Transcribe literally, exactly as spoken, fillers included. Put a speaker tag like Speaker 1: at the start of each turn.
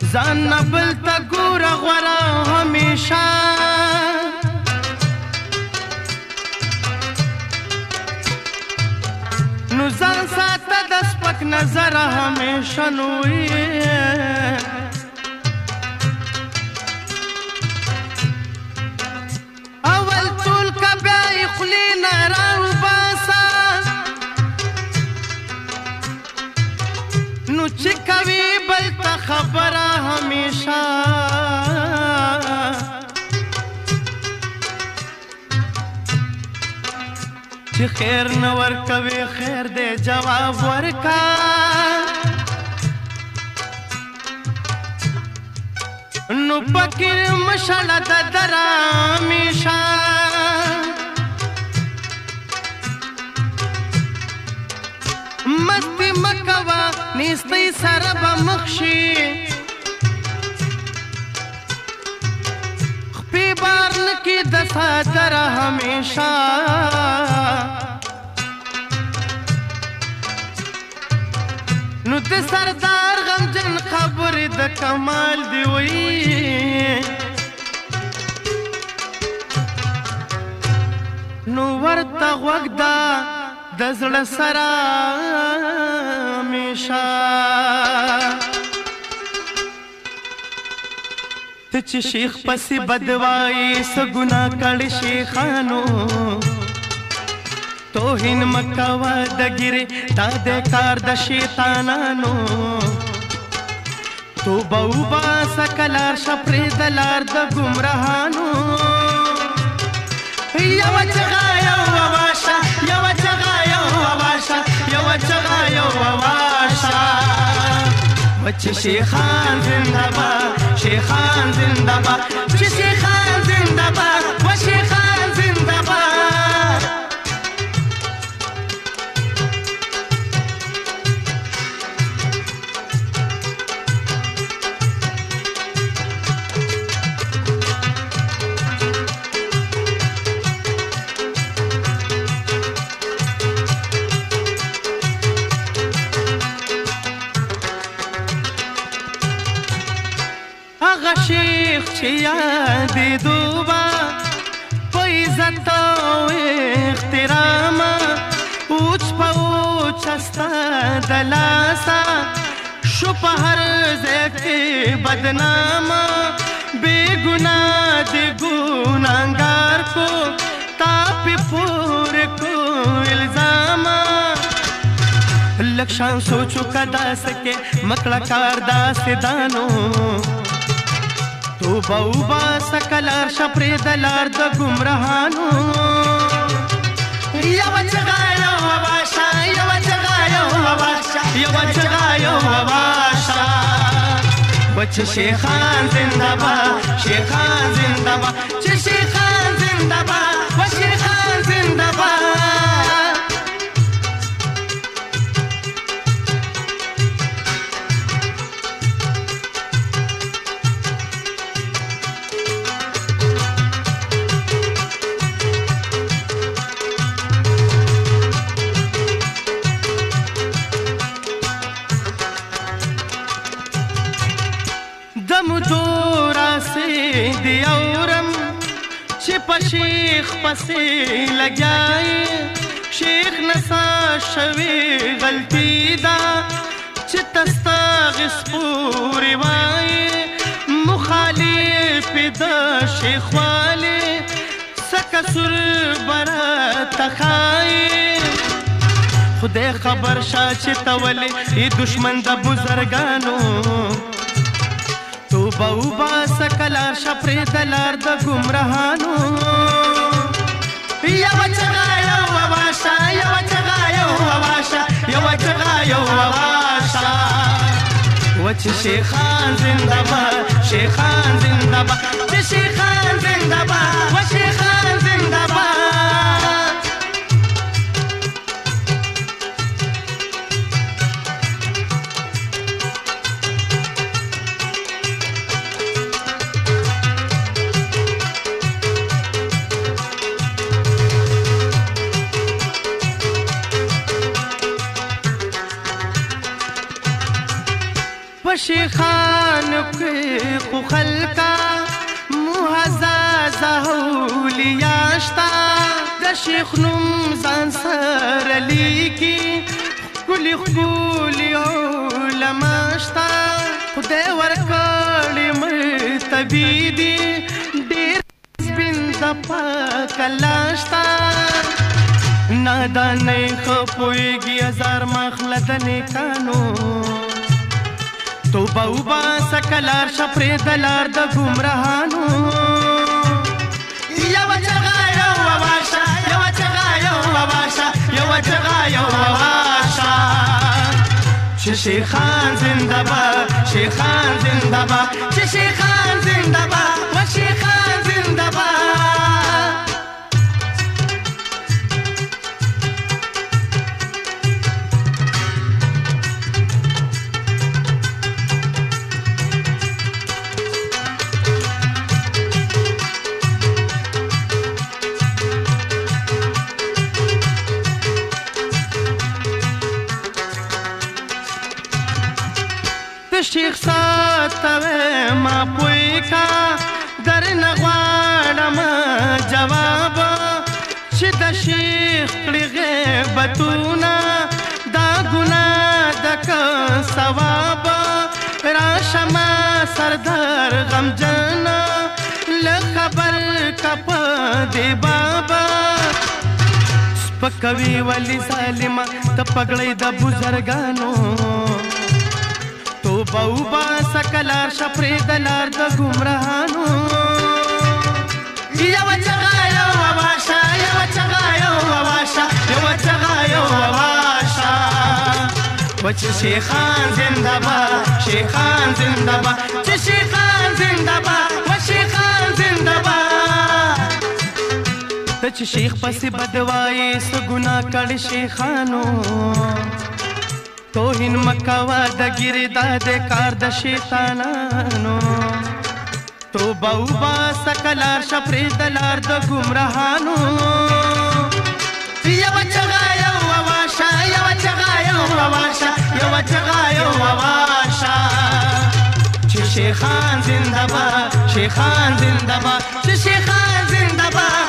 Speaker 1: ځان نه بل ته ګوره غوره همیشه نو ځان ساته د سپک نظره همیشه نو اول ټول که بیا یې خولې نه راوباسه نو چې کوي بل ته خبره همیشه چې خیر نه ورکوي خیر دی جواب ورکا نو پکې مشله د در همیشه مستی مکوه نیستی سره به مخ شي خپې بار نه کې د ساتره همیشه نو د سردار غمجن خبرې د کمال دی وی نو ورته غوږ ده د زړه سره همیشه ته چې شیخ پسې بدوایي څه ګناه کړې شیخانو توهین مکوه د ګیرې دا د کار د شیطانانو توبه وباسه که لاړ شه پرېږده لار د ګمراهانو یوه چغه یوه واشه یوه چغه یوه واشه یوه چغه یوه واشه وچ شیخان زنده باد شیخان زنده باد چې شیخان زنده باد و شیخان زنده باد هغه شیخ چې یادېدو به په عزت او احترام اوچ په اوچه ستا د لاسه شو په هر ځای کې بدنامه بې ګناه د ګناهګار کو تا پې پورې کو الزامه لږ شان سوچو که داسې کې مکړه کار داسې دانو توبه وباسه که لاړ شه پرېږده لار د ګمراهانو یوه چغه یوه واشه یوه چغه یوه واشه یوه چغه یوه واشه وچ شیخان زنده باد شیخان زنده باد چې شیخان زنده باد و شیخان زنده باد دی اورم چې په شیخ پسې لګیاي شیخ نسا شوي غلطي ده چې تستغیث پورې وایي مخالف د شیخ والي څه کسور براته ښایي خدای خبر شه چې ته ولې دشمن د بزرګانو توبه وباسه که لاړ شه پرېږده لار د ګمراهانو یوه چغه یوه واشه یوه چغه یوه واشه یوه چغه یوه واشه وچ شیخان زنده باد شیخان زنده باد چې شیخان زنده باد و شیخان زنده باد په شیخان کې خو خلکا مهزازه اولیا شتا د شیخ نوم ځان سره لیکي ښکلي ښکلي علما شتا خدای ورکړي مرتبې دي ډېر سپین د پاک الله شتا نادانۍ ښه پوهېږي هزار مخله د نیکانو توبه وباسه که لار شه پرېږده لار د ګمراهانو یوه چغه یوه واشه یوه چغه یوه واشه یوه چغه یوه واشه چې شیخان زنده باد شیخان زنده باد چې شیخان زنده باد و شیخان زنده باد شیخ ساتوي ما پوي کا در نه غواړم جواب چې د شیخ کړي غیبتونه دا ګناه د که ثواب راشه ما سردار غمجن له خبر که په دې بابا سپکوي ولي ظالمه ته پګړۍ د بزرګانو توبه وباسه که لار شه پرېږده لار د ګمراهانو یوه چغه یوه واشه یوه چغه یوه واشه یوه چغه یوه واشه و چې شیخان زنده باد شیخان زنده باد چې شیخان زنده باد و شیخان زنده باد ته چې شیخ پسې بدوایې څه ګناه کړې شیخانو توهین مکوا د ګیردا د کار د شیطانانو توبه وباسه که لار شه پرېږده لار د ګمراهانو یوه چغه یوه واشه یوه چغه یوه واشه یوه چغه یوه واشه چې شیخان زنده باد شیخان زنده باد چې شیخان زنده باد